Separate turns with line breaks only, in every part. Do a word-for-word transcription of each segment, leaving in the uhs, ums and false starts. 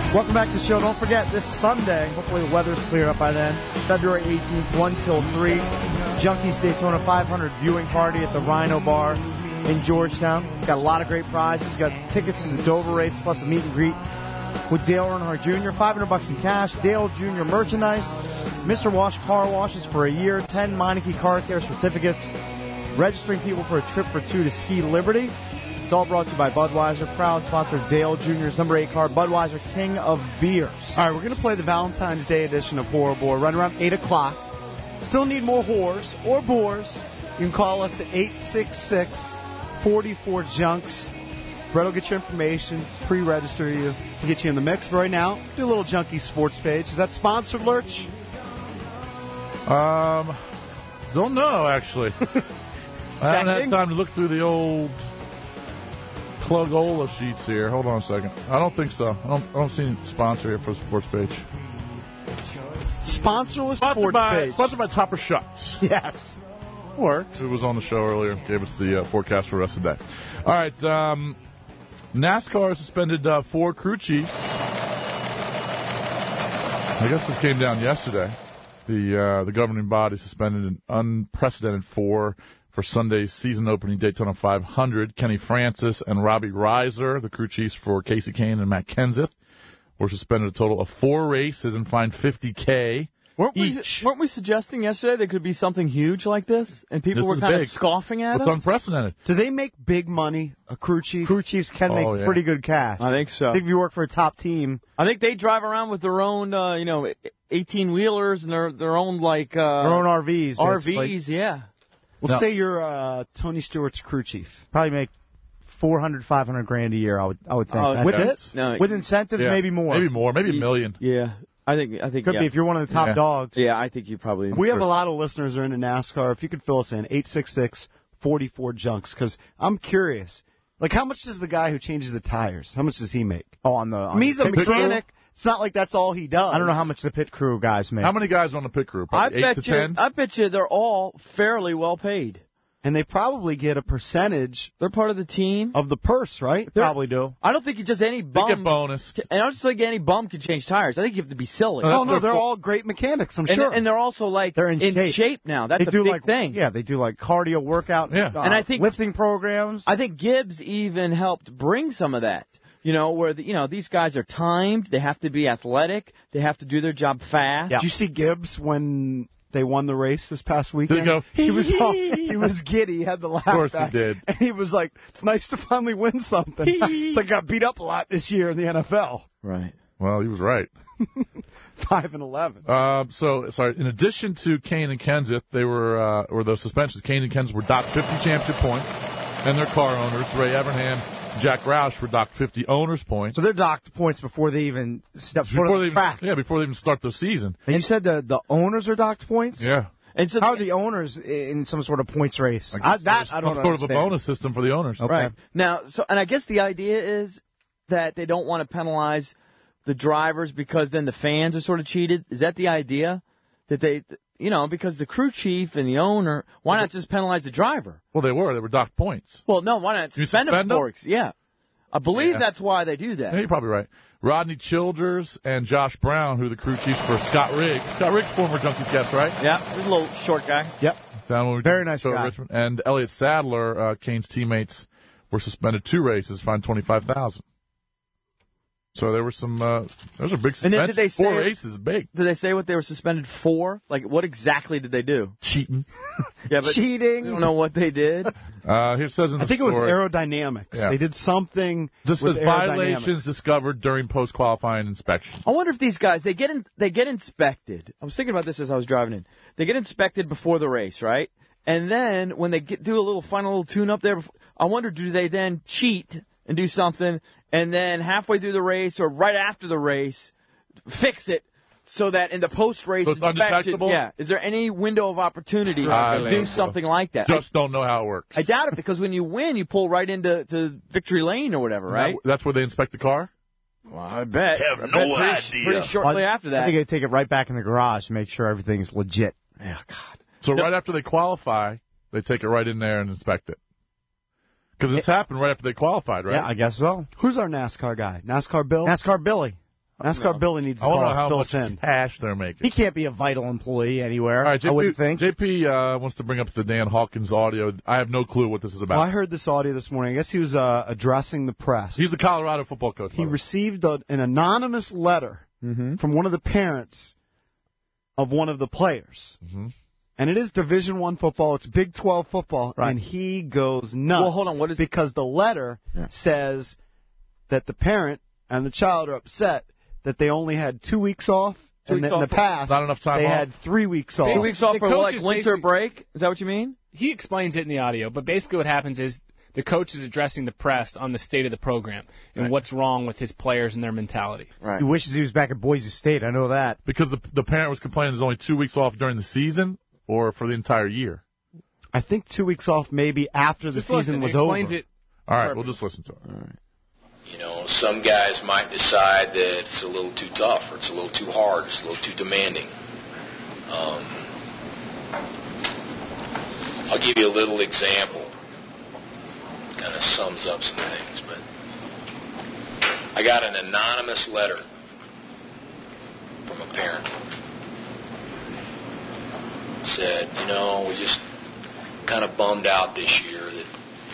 Welcome back to the show. Don't forget, this Sunday, hopefully the weather's cleared up by then, February eighteenth, one till three, Junkies Daytona five hundred viewing party at the Rhino Bar in Georgetown. Got a lot of great prizes. Got tickets to the Dover race, plus a meet and greet with Dale Earnhardt Junior five hundred bucks in cash, Dale Junior merchandise, Mister Wash car washes for a year, ten Meineke Car Care certificates, registering people for a trip for two to Ski Liberty. It's all brought to you by Budweiser, proud sponsor of Dale Junior's number eight car, Budweiser, king of beers.
All right, we're going to play the Valentine's Day edition of Whore or Bore, right around eight o'clock. Still need more whores or bores. You can call us at eight six six, four four, junks. Brett will get your information, pre-register you to get you in the mix. But right now, do a little Junkie Sports page. Is that sponsored, Lurch?
Um, don't know, actually. I haven't had time to look through the old Plugola sheets here. Hold on a second. I don't think so. I don't, I don't see any sponsor here for the sports page.
Sponsorless
Sponsored
sports
by,
page.
Sponsored by Topper Shucks.
Yes. Works.
It was on the show earlier. Gave us the uh, forecast for the rest of the day. All right. Um, NASCAR suspended uh, four crew chiefs. I guess this came down yesterday. The uh, the governing body suspended an unprecedented four for Sunday's season-opening Daytona five hundred. Kenny Francis and Robbie Reiser, the crew chiefs for Casey Kane and Matt Kenseth, were suspended a total of four races and fined fifty K
weren't
each.
We, weren't we suggesting yesterday there could be something huge like this, and people
This
were
is
kind
big.
of scoffing at
It's
us?
unprecedented.
Do they make big money, a crew chief?
Crew chiefs can make
Oh, yeah.
pretty good cash.
I think so.
I think if you work for a top team,
I think they drive around with their own, uh, you know, eighteen-wheelers and their their own, like... Uh,
their own R Vs.
R
basically.
Vs, yeah.
Well,
No.
say you're uh, Tony Stewart's crew chief.
Probably make four hundred, five hundred grand a year, I would I would think.
Oh,
That's
with
it?
it?
No,
With incentives,
Yeah.
maybe more.
Maybe more. Maybe a million.
Yeah, I think, I think,
Could
yeah.
be if you're one of the top
Yeah.
dogs.
Yeah, I think you probably...
We have a lot of listeners who are into NASCAR. If you could fill us in, eight six six, four four, junks, because I'm curious. Like, how much does the guy who changes the tires, how much does he make?
Oh, on the. On
I mean, he's
the
a
pit crew?
mechanic. It's not like that's all he does.
I don't know how much the pit crew guys make.
How many guys are on the pit crew?
I
Probably eight
bet
to
you,
ten?
I bet you they're all fairly well paid.
And they probably get a percentage
They're part of the team.
of the purse, right?
Probably do.
I don't think you just any
They
bum.
get bonus.
And I don't just think any bum can change tires. I think you have to be silly.
No,
Oh, no,
they're
they're
full-
all great mechanics, I'm
and,
sure.
and they're also like
They're in shape.
now. That's
They
a
do
big
like
thing.
Yeah, they do like cardio workout.
Yeah.
uh,
And I think-
lifting programs.
I think Gibbs even helped bring some of that. You know, where the, you know these guys are timed. They have to be athletic. They have to do their job fast.
Did you see Gibbs when they won the race this past weekend?
Did he go,
He was all, he was giddy. He had the laugh.
Of course he
back,
did.
And he was like, "It's nice to finally win something." It's like I got beat up a lot this year in the N F L.
Right.
Well, he was right.
Five and eleven.
Um, so, sorry. In addition to Kane and Kenseth, they were, uh, or those suspensions, Kane and Kenseth were docked fifty championship points, and their car owners, Ray Evernham, Jack Roush, were docked fifty owners points.
So they're docked points before they even step foot
before
on
they
the
even,
track.
yeah, before they even start the season.
And you said the the owners are docked points.
Yeah.
And so
How are the owners in some sort of points race?
I guess
I, that
there's
I don't
some sort of a
understand.
bonus system for the owners.
Okay.
Right. Now, so and I guess the idea is that they don't want to penalize the drivers because then the fans are sort of cheated. Is that the idea? That they, you know, because the crew chief and the owner, why not just penalize the driver?
Well, they were. They were docked points.
Well, no, why not
You
suspend them
suspend them?
for it? Yeah. I believe
Yeah.
that's why they do that.
Yeah, you're probably right. Rodney Childers and Josh Brown, who are the crew chiefs for Scott Riggs. Scott Riggs, former Junkies guest, right?
Yeah, he's a little short guy.
Yep.
Down when we
Very
did
nice
the show at
guy.
Richmond. And Elliott Sadler, uh, Kane's teammates, were suspended two races, fined twenty-five thousand dollars. So there were some. Uh, those are big
And then
suspensions.
did they say
Four
it-
races is big.
Did they say what they were suspended for? Like, what exactly did they do?
Cheating.
Yeah, but
Cheating.
I don't know what they did.
Uh, here it says in the
I think it was
story,
aerodynamics.
Yeah.
They did something
just
with
as
aerodynamics.
violations discovered during post-qualifying inspection.
I wonder if these guys they get in, they get inspected. I was thinking about this as I was driving in. They get inspected before the race, right? And then when they get, do a little final little tune-up there, before, I wonder do they then cheat and do something, and then halfway through the race or right after the race, fix it so that in the post-race
So it's
inspection,
undetectable?
yeah, is there any window of opportunity
I
to
don't
do
think so.
something like that?
Just don't know how it works.
I, I doubt it because when you win, you pull right into to victory lane or whatever, right?
That- That's where they inspect the car?
Well, I bet.
Have
I bet
no
pretty,
idea.
Pretty shortly
I,
after that.
I think they take it right back in the garage to make sure everything's legit.
Oh, God.
So right after they qualify, they take it right in there and inspect it. Because it's happened right after they qualified, right?
Yeah, I guess so.
Who's our NASCAR guy? NASCAR Bill?
NASCAR Billy.
NASCAR
No.
Billy needs to
I want to
call
know
us,
how
fill
much
us in.
cash they're making.
He can't be a vital employee anywhere,
All right, J P,
I wouldn't think.
J P uh, wants to bring up the Dan Hawkins audio. I have no clue what this is about.
Well, I heard this audio this morning. I guess he was uh, addressing the press.
He's the Colorado football coach.
He received a, an anonymous letter
Mm-hmm.
from one of the parents of one of the players.
Mm-hmm.
And it is Division One football. It's Big twelve football.
Right.
And he goes nuts.
Well, hold on, what is-
Because the letter
Yeah.
says that the parent and the child are upset that they only had two weeks off.
Two
and
weeks
that in
off
the
for-
past,
Not enough time
they
off?
had three weeks off.
Two weeks off
The
for
coach
like
is
winter
basic-
break? Is that what you mean?
He explains it in the audio, but basically what happens is the coach is addressing the press on the state of the program and
Right.
what's wrong with his players and their mentality.
Right.
He wishes he was back at Boise State. I know that.
Because the the parent was complaining there's only two weeks off during the season or for the entire year.
I think two weeks off maybe after the
Just
season
listen,
was
he explains
over.
it.
All right,
Perfect.
we'll just listen to it.
You know, some guys might decide that it's a little too tough, or it's a little too hard, it's a little too demanding. Um, I'll give you a little example. Kind of sums up some things, but I got an anonymous letter from a parent. Said, you know, we just kind of bummed out this year that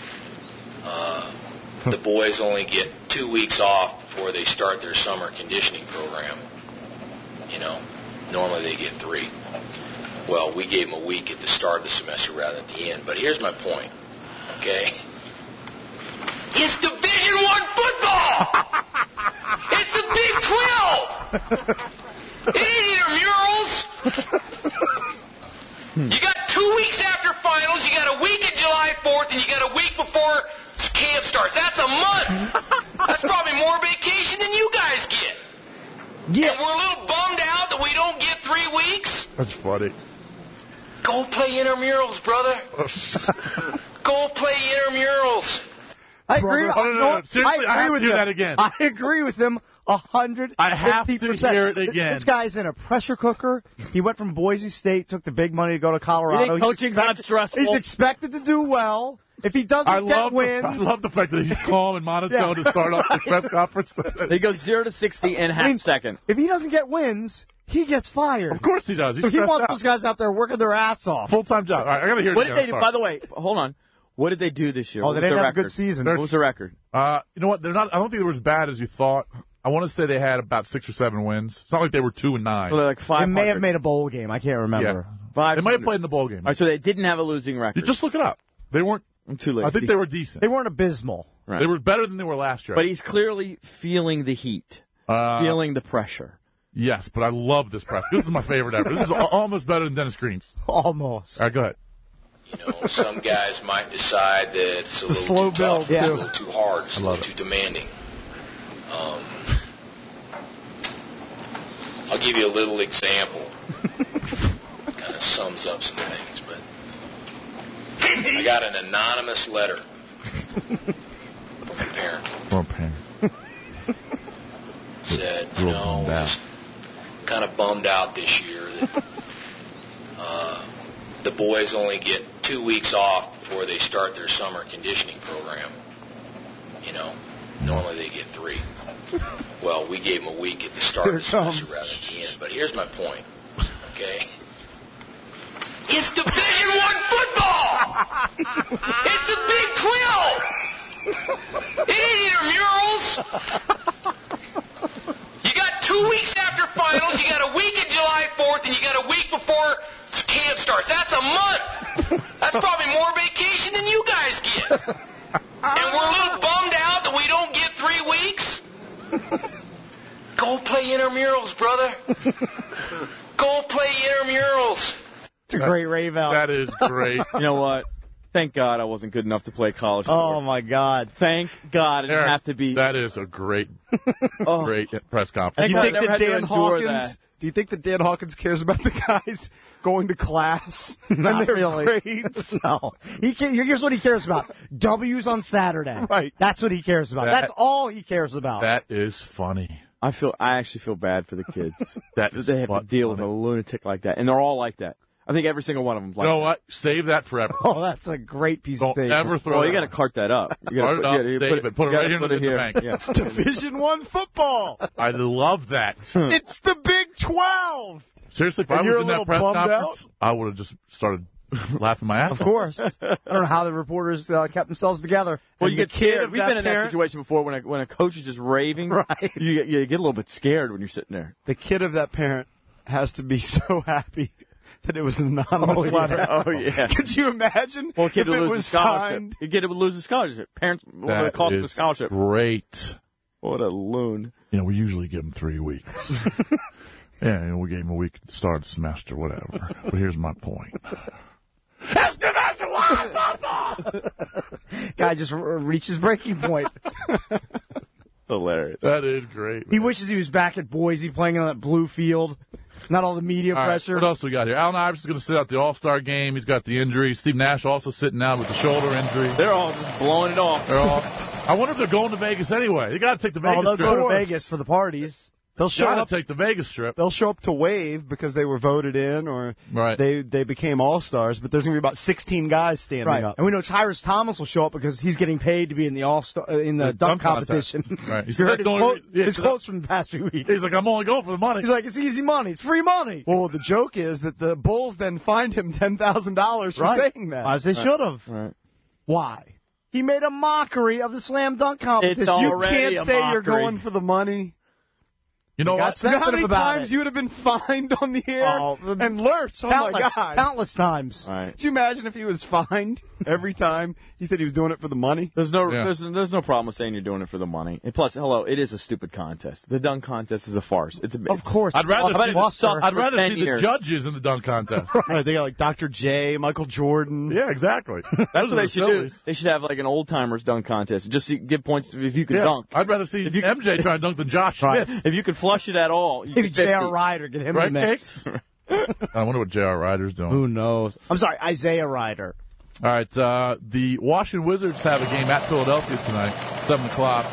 uh, the boys only get two weeks off before they start their summer conditioning program. You know, normally they get three. Well, we gave them a week at the start of the semester rather than at the end. But here's my point, okay? It's Division One football! It's the Big twelve! It ain't intramurals! You got two weeks after finals, you got a week at July fourth, and you got a week before camp starts. That's a month. That's probably more vacation than you guys get.
Yeah.
And we're a little bummed out that we don't get three weeks.
That's funny.
Go play intramurals, brother. Go play intramurals.
I agree.
Oh, no, no, no.
I,
Seriously,
I agree
I have to
with
hear
him.
that again.
I agree with him a hundred.
I have to hear it again.
This guy's in a pressure cooker. He went from Boise State, took the big money to go to Colorado.
You think
He's
coaching's not
expected-
stressful?
He's expected to do well. If he doesn't
I
get
love, the,
wins,
I love the fact that he's calm and monotone
Yeah.
to start off the press conference.
He goes zero to sixty in half
I mean,
second.
if he doesn't get wins, he gets fired.
Of course he does. He's
So he
stressed
wants
out.
those guys out there working their ass off.
Full-time job. All right, I got to hear it
What
again.
did they do?
I'm
By
sorry.
the way, hold on. What did they do this year?
Oh,
What
they
was
didn't
their
have a good
record?
season.
What was the record?
Uh, you know what? They're not. I don't think they were as bad as you thought. I want to say they had about six or seven wins. It's not like they were two and nine.
So they're like
They
five.
may have made a bowl game. I can't remember.
They might have played in the bowl game.
All right, so they didn't have a losing record.
You just look it up. They weren't.
I'm too late.
I think they were decent.
They weren't abysmal.
Right.
They were better than they were last year.
But he's clearly feeling the heat,
uh,
feeling the pressure.
Yes, but I love this press. This is my favorite ever. This is al- almost better than Dennis Green's.
Almost.
All right, go ahead.
You know, some guys might decide that it's a
It's a
little
slow
too
build,
tough,
yeah.
it's a little too hard, it's
I
a
love
little too demanding. Um, I'll give you a little example. Kind of sums up some things, but I got an anonymous letter from a parent.
Oh, pain.
Said, you
Real
know,
bummed out.
just kind of bummed out this year that uh, the boys only get two weeks off before they start their summer conditioning program. You know, normally they get three. Well, we gave them a week at the start
Here
of the semester
comes.
rather than the end. But here's my point, okay? It's Division One football! It's the Big twelve! It ain't intramurals! You got two weeks after finals, you got a week at July fourth, and you got a week before camp starts. That's a month! That's probably more vacation than you guys get. And we're a little bummed out that we don't get three weeks. Go play intramurals, brother. Go play intramurals.
It's a great rave out.
That is great.
You know what? Thank God I wasn't good enough to play college
Oh,
football.
my God.
Thank God I didn't
Eric,
have to be.
That is a great,
Oh.
great press conference.
Do you
God I
think
never
that
had to
Dan
endure
Hawkins?
that.
Do you think that Dan Hawkins cares about the guys going to class
Not
and their
really.
grades?
No. He ca- here's what he cares about. W's on Saturday.
Right.
That's what he cares about.
That-
That's all he cares about.
That is funny.
I feel. I actually feel bad for the kids.
That is
They have
fun-
to deal with a
funny.
lunatic like that, and they're all like that. I think every single one of them.
You know what? Save that forever.
Oh, that's a great piece
Don't
of thing.
ever throw
Well,
it
you got to
out.
cart that up. You
Cart it
gotta
up,
put, you
save
put
it, put it
you
right
gotta
into
put it
the
here.
bank.
Yeah.
It's Division One football.
I love that.
It's the Big twelve.
Seriously, if
And
I
you're
was
a
in that
little
press
bummed
conference, I would have just started laughing my ass
Of
off.
course. I don't know how the reporters uh, kept themselves together.
Well,
And
you
the
get
kid
scared.
of
We've
that
been in that
parent-
situation before when a, when a coach is just raving.
Right.
You, get- you get a little bit scared when you're sitting there.
The kid of that parent has to be so happy that it was an anonymous
Oh, yeah.
letter.
Oh, yeah.
Could you imagine
Well, a kid
if
would
it
lose
was
a scholarship.
signed?
A kid would lose a scholarship. Parents would
That
cost him a
is
scholarship.
great.
What a loon.
You know, we usually give them three weeks. Yeah, you know, we gave him a week at the start of the semester, whatever. But here's my point. It's Division One football!
Guy just r- reaches breaking point.
Hilarious.
That is great.
He
man.
wishes he was back at Boise playing on that blue field. Not all the media
All right,
pressure.
what else we got here? Allen Iverson's going to sit out the All-Star game. He's got the injury. Steve Nash also sitting out with the shoulder injury.
They're all just blowing it off.
They're all, I wonder if they're going to Vegas anyway. They got to take the Vegas
Oh, they'll
trip.
go to Vegas for the parties.
They'll show
Got
up.
to take the Vegas trip.
They'll show up to wave because they were voted in, or
Right.
they they became all stars. But there's gonna be about sixteen guys standing
Right.
up.
And we know Tyrus Thomas will show up because he's getting paid to be in the all star uh, in the,
The
dunk,
dunk contest.
competition.
Right. He
You
said
heard
that's
his,
the only
quote,
re- yeah,
his
so
quotes from the past few weeks.
He's like, I'm only going for the money.
He's like, it's easy money. It's free money.
Well, the joke is that the Bulls then fined him ten thousand dollars for
Right.
saying that.
As they should have.
Right.
Why? He made a mockery of the slam dunk competition.
It's all-
You
Already
can't
a
say you're
mockery.
going for the money.
You know
got
what?
set.
You know how
sensitive
many
about
times
it.
you would have been fined on the air
Oh, the-
and lurched? Oh
countless,
my God!
countless times.
All right.
Could you imagine if he was fined every time he said he was doing it for the money?
There's no,
Yeah.
there's, there's no problem with saying you're doing it for the money. And plus, hello, it is a stupid contest. The dunk contest is a farce. It's a,
Of
it's-
course.
I'd rather
How
see,
about
the,
it suck
I'd
for
rather
ten
see
years?
the judges in the dunk contest.
Right, they got like Doctor J, Michael Jordan.
Yeah, exactly.
That's
Those
what
are
they
the
should
sillies.
do. They should have like an old timers dunk contest. Just see, give points if you can
Yeah,
dunk.
I'd rather see
If you-
M J try to dunk than Josh
Right.
Smith.
If you can flush it at all, you
Maybe
get
J R.
fifty.
Ryder, get him
Right,
in the mix.
Cakes? I wonder what J R. Ryder's doing.
Who knows? I'm sorry, Isaiah Ryder.
All right, uh, the Washington Wizards have a game at Philadelphia tonight, seven o'clock.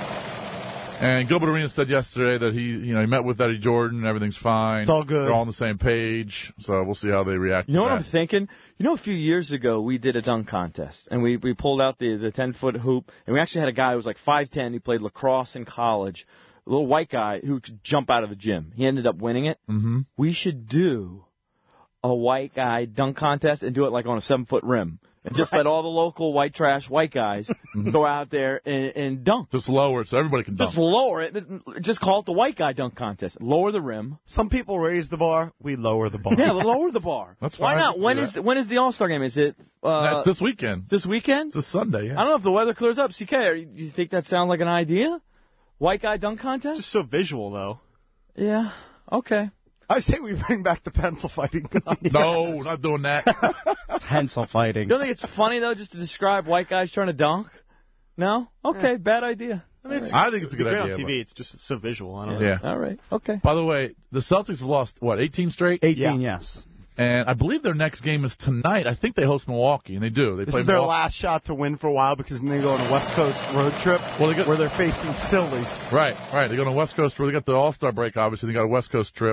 And Gilbert Arenas said yesterday that he, you know, he met with Eddie Jordan, everything's fine.
It's all good.
They're all on the same page, so we'll see how they react.
You know
to
what
that.
I'm thinking? You know, a few years ago we did a dunk contest, and we we pulled out the the ten foot hoop, and we actually had a guy who was like five ten. He played lacrosse in college, a little white guy who could jump out of the gym. He ended up winning it.
Mm-hmm.
We should do a white guy dunk contest and do it like on a seven foot rim, and just let all the local white trash white guys go out there and, and dunk.
Just lower it so everybody can dunk.
Just lower it. Just call it the white guy dunk contest. Lower the rim.
Some people raise the bar, we lower the bar.
Yeah, lower the bar.
That's
Why
fine.
not? When
Do
is
that.
when is the All Star game? Is it uh,
That's this weekend.
this weekend?
It's a Sunday, yeah.
I don't know if the weather clears up. C K, are you, do you think that sounds like an idea? White guy dunk contest?
Just so visual, though.
Yeah. Okay.
I say we bring back the pencil fighting.
No, not doing that.
Pencil fighting.
You don't think it's funny though, just to describe white guys trying to dunk? No. Okay. Bad idea.
I mean, it's,
I think it's a good
great
idea.
on T V. It's just so visual. I don't
but-
know.
Yeah.
All right. Okay.
By the way, the Celtics have lost, what, eighteen straight?
eighteen, yes.
And I believe their next game is tonight. I think they host Milwaukee, and they do. They
This
play
is their
Milwaukee.
last shot to win for a while because then they go on a West Coast road trip
Well, they got-
where they're facing Sillies.
Right, right. They go to West Coast where they got the All-Star break, obviously. They got a West Coast trip.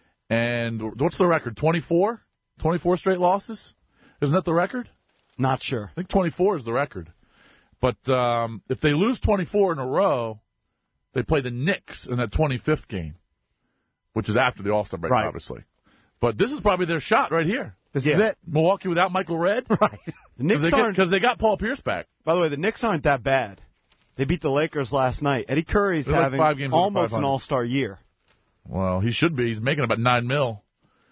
And what's the record? twenty-four? twenty-four straight losses? Isn't that the record?
Not sure.
I think twenty-four is the record. But um, if they lose twenty-four in a row, they play the Knicks in that twenty-fifth game, which is after the All-Star break,
Right.
obviously. But this is probably their shot right here.
This
Yeah.
is it.
Milwaukee without Michael Redd?
Right.
The Knicks
Because
aren't.
they, they got Paul Pierce back.
By the way, the Knicks aren't that bad. They beat the Lakers last night. Eddie Curry's
They're like
having
five games over
almost
five
an
hundred.
All-Star year.
Well, he should be. He's making about nine mil.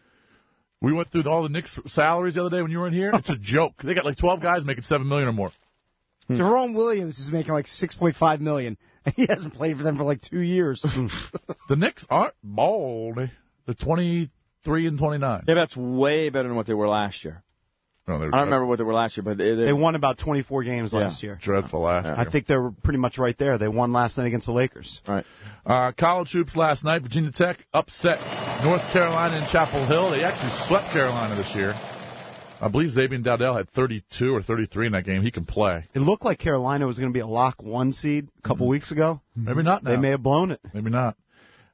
We went through all the Knicks salaries the other day when you were in here. It's a joke. They got like twelve guys making seven million or more.
Jerome Williams is making like six point five million dollars, and he hasn't played for them for like two years.
The Knicks aren't baldy. They're twenty-three and twenty-nine.
Yeah, that's way better than what they were last year.
No, they're
I don't remember what they were last year, but they, they,
They won about twenty-four games
Yeah.
last year.
dreadful last year.
I think they were pretty much right there. They won last night against the Lakers.
Right.
Uh, college hoops last night. Virginia Tech upset North Carolina in Chapel Hill. They actually swept Carolina this year. I believe Xavier Dowdell had thirty-two or thirty-three in that game. He can play.
It looked like Carolina was going to be a lock one seed a couple
Mm-hmm.
weeks ago.
Maybe not now.
They may have blown it.
Maybe not.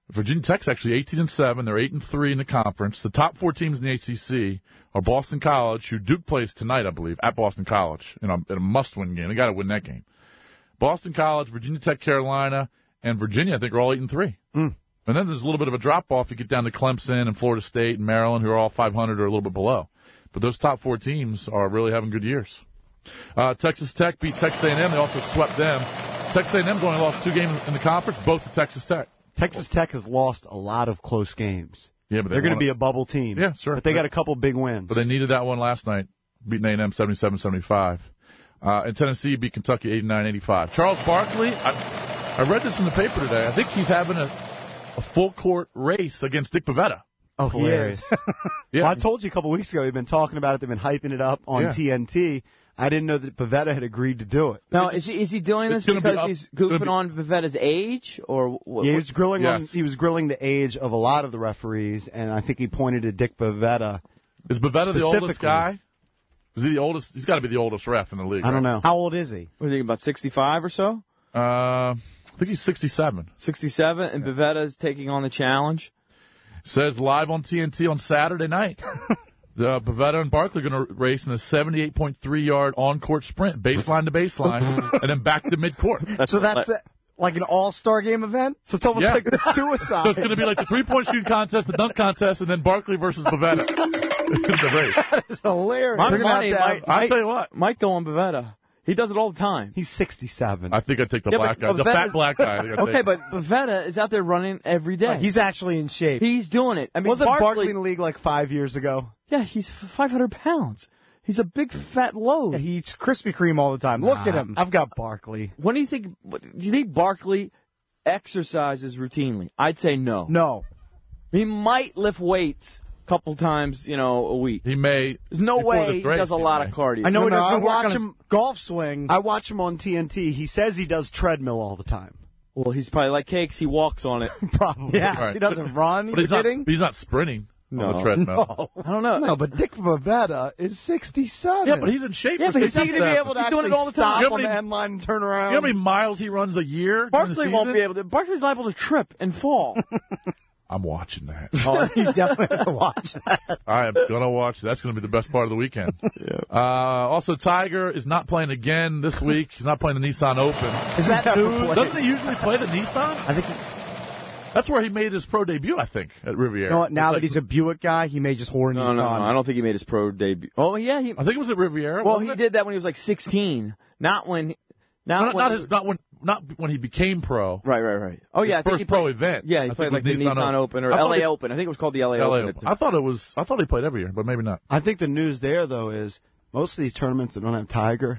Virginia Tech's actually eighteen and seven. They're eight and three in the conference. The top four teams in the A C C are Boston College, who Duke plays tonight, I believe, at Boston College in a, in a must-win game. They got to win that game. Boston College, Virginia Tech, Carolina, and Virginia, I think, are all eight and three.
Mm.
And then there's a little bit of a drop-off. You get down to Clemson and Florida State and Maryland, who are all five hundred or a little bit below. But those top four teams are really having good years. Uh, Texas Tech beat Texas A and M. They also swept them. Texas A and M's only lost two games in the conference, both to Texas Tech.
Texas Tech has lost a lot of close games.
Yeah, but they
they're going to
won
be
it.
a bubble team.
Yeah, sure.
But they got a couple big wins.
But they needed that one last night, beating A and M seventy-seven seventy-five. Uh, and Tennessee beat Kentucky eighty-nine eighty-five. Charles Barkley, I, I read this in the paper today. I think he's having a, a full-court race against Dick Bavetta.
Oh, hilarious.
Yeah.
Well, I told you a couple weeks ago, they've been talking about it. They've been hyping it up on
Yeah.
T N T. I didn't know that Bavetta had agreed to do it.
Now, is he, is he doing
it's
this
gonna be
because
up-
he's
it's gonna
goofing
be-
on Pavetta's age, or what?
Yeah, he was grilling
Yes.
on, he was grilling the age of a lot of the referees, and I think he pointed to Dick Bavetta.
Is Bavetta the oldest
Specifically.
guy? Is he the oldest? He's got to be the oldest ref in the league.
I don't
right?
know.
How old is he?
What do you think, about sixty-five or so?
Uh, I think he's sixty-seven.
sixty-seven, and Bavetta is taking on the challenge.
Says live on T N T on Saturday night. The Bavetta and Barkley are going to race in a seventy-eight point three yard on-court sprint, baseline to baseline, and then back to midcourt.
So that's a, like an all-star game event?
So it's almost
Yeah.
like the suicide.
So it's going to be like the three-point shooting contest, the dunk contest, and then Barkley versus Bavetta in the race.
It's hilarious.
My
They're gonna have
money
to have-
might,
I'll
might,
tell you what.
might go on Bavetta. He does it all the time.
He's sixty-seven.
I think I'd take the
Yeah,
black
but
guy, the
Bavetta's-
fat black guy. I think I'd
Okay,
take.
but Bavetta is out there running every day.
He's actually in shape.
He's doing it. I mean,
Wasn't
Barkley,
Barkley in the league like five years ago?
yeah, he's five hundred pounds. He's a big fat load.
Yeah, he eats Krispy Kreme all the time. Look at him.
I've got Barkley.
When do you think? what- Do you think Barkley exercises routinely? I'd say no.
No.
He might lift weights a couple times, you know, a week.
He may.
There's no
before
way
this
he
race,
does a
he
lot
may.
of cardio.
I know
No,
he
no,
does
I
good work
watch
on his
him-
golf swing.
I watch him on T N T. He says he does treadmill all the time.
Well, he's probably like cakes. He walks on it.
Probably.
yeah,
Right.
he doesn't run.
But
You
he's not,
kidding?
he's not sprinting on
No.
the treadmill.
I don't know.
No, but Dick Bavetta is sixty-seven.
Yeah, but he's in shape.
Yeah,
for
but he's not
sixty-seven.
going to be able to
He's
actually
doing it all the
stop.
time.
You know
on
how
the
many-
end line and turn around.
You know how many miles he runs a year? during the
Barkley won't
season?
be able to. Barkley's liable to trip and fall.
I'm watching that.
Oh, he definitely has to watch that.
I am gonna watch. That's gonna be the best part of the weekend. yeah. Uh, also, Tiger is not playing again this week. He's not playing the Nissan Open.
Is that news?
Doesn't he usually play the Nissan?
I think he,
That's where he made his pro debut, I think, at Riviera.
you know what, now
It's
that
like-
he's a Buick guy, he may just horn
No,
these
no, no.
on.
I don't think he made his pro debut. Oh, yeah. He,
I think it was at Riviera.
well,
wasn't
he
it?
did that when he was like sixteen. Not when.
No,
Not
not,
when,
not his, not when, not when he became pro.
Right, right, right. Oh,
His
yeah. I think
first
he
pro
played,
event.
Yeah,
I
he
think
played
it
like
was
the
Nissan
Nissan Open or
I thought
L A
he-
Open. I think it was called the L A,
L A
Open.
Open. I thought it was. I thought he played every year, but maybe not.
I think the news there, though, is most of these tournaments that don't have Tiger,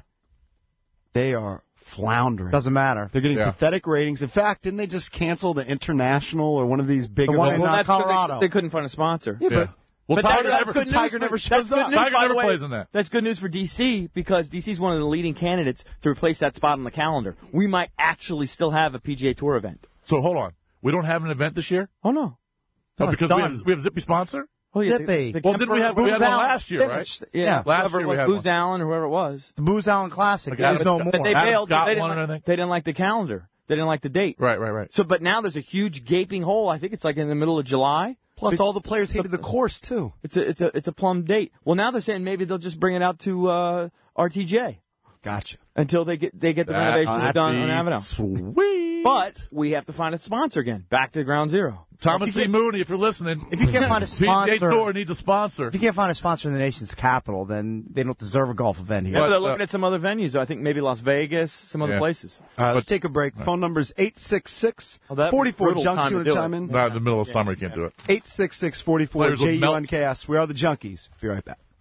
they are floundering.
Doesn't matter.
They're getting
Yeah.
pathetic ratings. In fact, didn't they just cancel the International or one of these big
The one
events?
in, uh,
that's 'cause
Colorado.
They, they couldn't find a sponsor.
Yeah,
Yeah.
but
Well,
But
Tiger
that- that's
never,
good news
Tiger
for-
never
that's
shows
good
up.
news,
Tiger
by
never
the way.
plays in that.
That's good news for D C because D C is one of the leading candidates to replace that spot on the calendar. We might actually still have a P G A Tour event.
So hold on. We don't have an event this year?
Oh no.
Oh,
No, it's
because we
done.
have, we have Zippy sponsor?
Oh yeah.
Zippy.
The, the
Well, didn't we have we
Booz
had one
Allen.
last year, right?
Yeah.
Yeah.
Last
whoever
year
it
we
was,
had
Booz
one.
Allen or whoever it was.
The Booz Allen Classic.
Like
There's
Adam-
no
but
more.
But they
Adam
bailed.
Scott
They didn't,
won it, I
like,
think.
they didn't like the calendar. They didn't like the date.
Right, right, right.
So, but now there's a huge gaping hole. I think it's like in the middle of July.
Plus, all the players hated the course, too.
It's a it's a it's a plum date. Well, now they're saying maybe they'll just bring it out to uh, R T J
Gotcha.
until they get they get the
That-
renovations
that'd
done
be
on Avenel.
Sweet.
But we have to find a sponsor again. Back to ground zero.
Thomas C. Mooney, if you're listening,
If you can't find a
P G A
sponsor-
Tour needs a sponsor.
If you can't find a sponsor in the nation's capital, then they don't deserve a golf event here.
Yeah,
But,
but they're
uh,
looking at some other venues. I think maybe Las Vegas, some other
Yeah.
places.
All right, let's take a break. Phone number is eight six six,
Oh, that'd be
four four
brutal
Junks.
time
You
to
want to
do
chime
it.
in?
Not in the middle of summer, you can't do it.
eight six six, four four,
Players would
J U
melt.
N K S. We are the Junkies. Be right back.